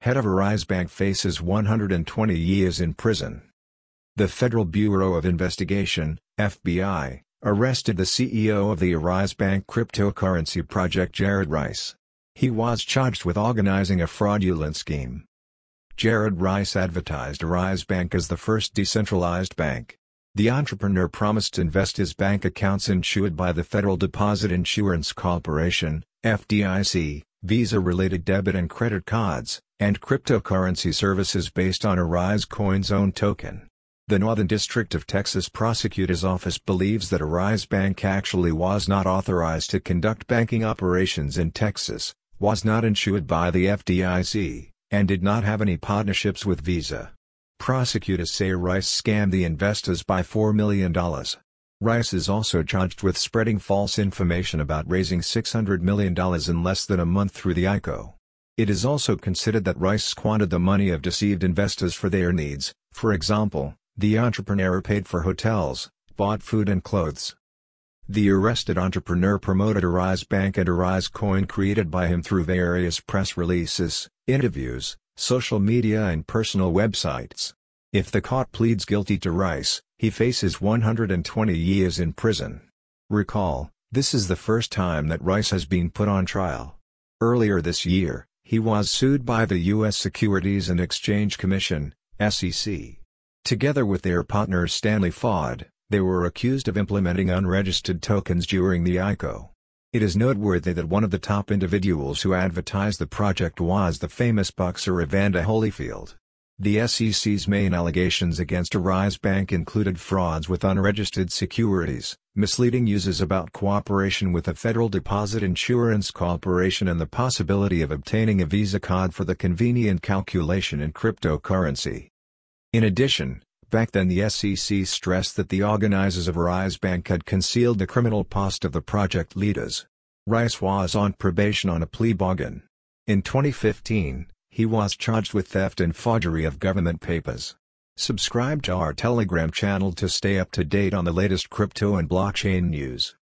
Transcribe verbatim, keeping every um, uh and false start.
head of Arise Bank faces one hundred twenty years in prison. The Federal Bureau of Investigation, F B I, arrested the C E O of the Arise Bank cryptocurrency project, Jared Rice. He was charged with organizing a fraudulent scheme. Jared Rice advertised Arise Bank as the first decentralized bank. The entrepreneur promised to invest his bank accounts insured by the Federal Deposit Insurance Corporation, F D I C, Visa-related debit and credit cards, and cryptocurrency services based on Arise Coin's own token. The Northern District of Texas Prosecutor's Office believes that Arise Bank actually was not authorized to conduct banking operations in Texas, was not insured by the F D I C, and did not have any partnerships with Visa. Prosecutors say Rice scammed the investors by four million dollars. Rice is also charged with spreading false information about raising six hundred million dollars in less than a month through the I C O. It is also considered that Rice squandered the money of deceived investors for their needs. For example, the entrepreneur paid for hotels, bought food and clothes. The arrested entrepreneur promoted Arise Bank and Arise Coin created by him through various press releases, interviews, social media and personal websites. If the court pleads guilty to Rice, he faces one hundred twenty years in prison. Recall, this is the first time that Rice has been put on trial. Earlier this year, he was sued by the U S Securities and Exchange Commission, S E C. Together with their partner Stanley Ford, they were accused of implementing unregistered tokens during the I C O. It is noteworthy that one of the top individuals who advertised the project was the famous boxer Evander Holyfield. The S E C's main allegations against Arise Bank included frauds with unregistered securities, misleading users about cooperation with the Federal Deposit Insurance Corporation, and the possibility of obtaining a Visa card for the convenient calculation in cryptocurrency. In addition, back then the S E C stressed that the organizers of Arise Bank had concealed the criminal past of the project leaders. Rice was on probation on a plea bargain. In twenty fifteen, he was charged with theft and forgery of government papers. Subscribe to our Telegram channel to stay up to date on the latest crypto and blockchain news.